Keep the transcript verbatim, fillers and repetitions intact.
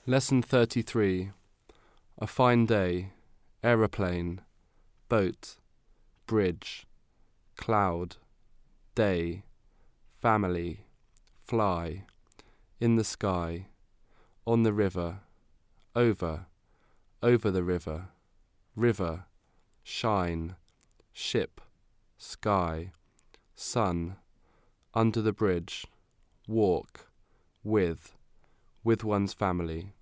Lesson thirty-three. A fine day, aeroplane, boat, bridge, cloud, day, family, fly, in the sky, on the river, over, over the river, river, shine, ship, sky, sun, under the bridge, walk, with, with one's family.